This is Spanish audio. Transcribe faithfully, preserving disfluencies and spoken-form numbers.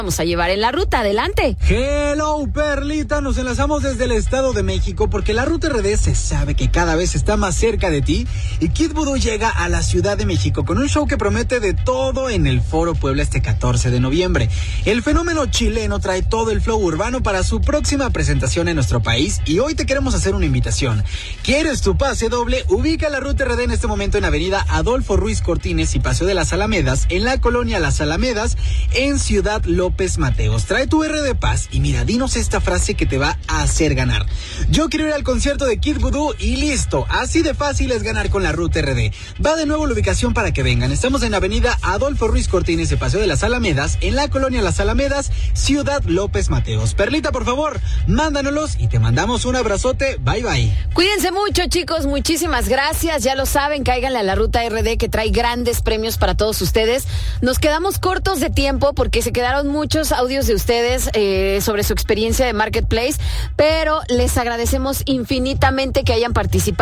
vamos a llevar en la ruta. Adelante. Hello, Perlita, nos enlazamos desde el Estado de México porque la Ruta R D se sabe que cada vez está más cerca de ti y Kid Voodoo llega a la Ciudad de México con un show que promete de todo en el Foro Puebla este catorce de noviembre. El fenómeno chileno trae todo el flow urbano para su próxima presentación en nuestro país y hoy te queremos hacer una invitación. ¿Quieres tu pase doble? Ubica la Ruta R D en este momento en Avenida Adolfo Ruiz Cortines y Paseo de las Alamedas, en la colonia Las Alamedas, en Ciudad López Mateos. Trae tu R de Paz y mira, dinos esta frase que te va a hacer ganar. Yo quiero ir al concierto de Kid Voodoo y listo. Así de fácil es ganar con la Ruta R D. Va de nuevo la ubicación para que vengan. Estamos en Avenida Adolfo Ruiz Cortines y Paseo de las Alamedas, en la colonia Las Alamedas, Ciudad López Mateos. Perlita, por favor, mándanos y te mandamos un abrazote. Bye, bye. Cuídense mucho, chicos. Muchísimas gracias. Ya lo saben, cáiganle a la Ruta R D que trae grandes premios para todos ustedes. Nos quedamos cortos de tiempo porque se quedaron muchos audios de ustedes eh, sobre su experiencia de Marketplace, pero les agradecemos infinitamente que hayan participado.